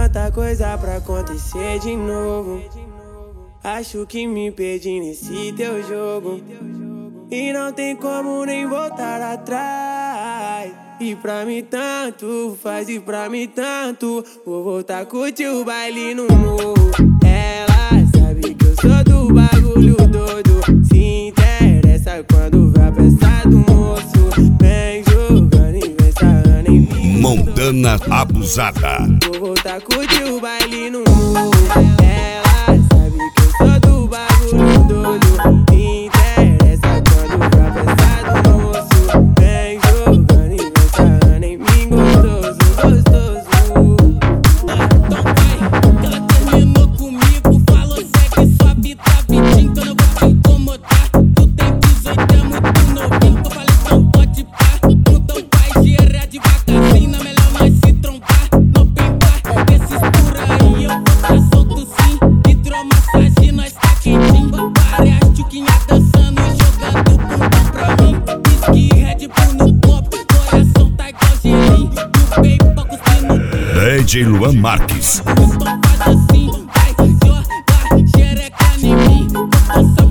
tanta coisa pra acontecer de novo. Acho que me perdi nesse teu jogo e não tem como nem voltar atrás. E pra mim tanto faz, e pra mim tanto. Vou voltar a curtir o baile no morro. Ela sabe que eu sou do bagulho doido. Se interessa quando vai pra peça do moço. Vem jogando e vem sarrando em mim. Montana abusada. Vou voltar a curtir o baile no morro. Ela sabe que eu sou do bagulho doido. Se interessa quando vai pra peça do moço. Vem jogando e vem sarrando em mim. Gostoso, gostoso. Então vai, que ela terminou comigo. Falou segue sua vida, vidinho, que eu não vou te incomodar. Tu tem 18, é muito novinho. Eu falei, não pode pá. Então vai, gira devagarzinho. É melhor nós se trombar, não pimbar. Esses por aí eu vou tá solto sim. Hidromassagem, nós tá quentinho. Várias tchuquinhas dançando e jogando bumbum pra mim. Whisky, Red Bull no copo, coração tá igual gelinho. E o paper cuspindo. DJ Luan Marques. Então faz assim, vai, joga xereca em mim.